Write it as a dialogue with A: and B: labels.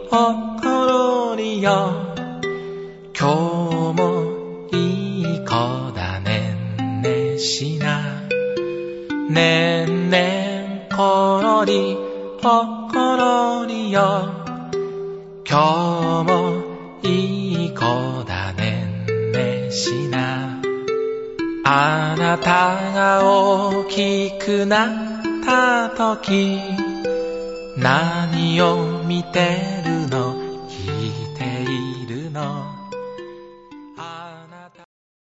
A: ほころりよ今日もいい子だねんねしなねんねんころりほころりよ今日もいい子だねんねしなあなたが大きくなった時何を見てるの聞いているの